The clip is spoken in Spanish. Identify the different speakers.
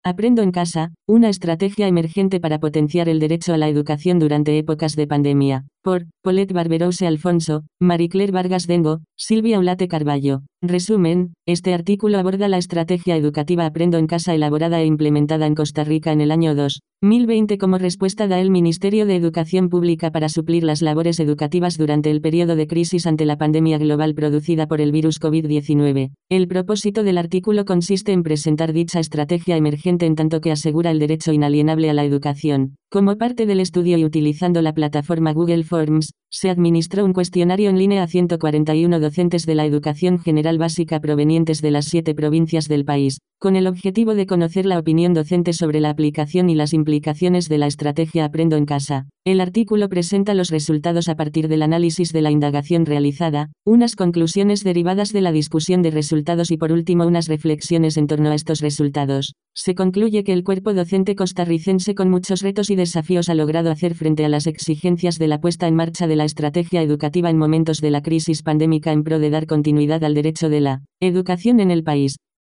Speaker 1: Aprendo en casa, una estrategia emergente para potenciar el derecho a la educación durante épocas de pandemia. Por Paulette Barberouse Alfonso, Marie-Claire Vargas Dengo, Silvia Ulate Carballo. Resumen, este artículo aborda la estrategia educativa Aprendo en casa elaborada e implementada en Costa Rica en el año 2020 como respuesta da el Ministerio de Educación Pública para suplir las labores educativas durante el periodo de crisis ante la pandemia global producida por el virus COVID-19. El propósito del artículo consiste en presentar dicha estrategia emergente en tanto que asegura el derecho inalienable a la educación. Como parte del estudio y utilizando la plataforma Google Forms, se administró un cuestionario en línea a 141 docentes de la educación general básica provenientes de las 7 provincias del país, con el objetivo de conocer la opinión docente sobre la aplicación y las implicaciones de la estrategia Aprendo en casa. El artículo presenta los resultados a partir del análisis de la indagación realizada, unas conclusiones derivadas de la discusión de resultados y por último unas reflexiones en torno a estos resultados. Se concluye que el cuerpo docente costarricense con muchos retos y desafíos ha logrado hacer frente a las exigencias de la puesta en marcha de la estrategia educativa en momentos de la crisis pandémica en pro de dar continuidad al derecho de la educación en el país.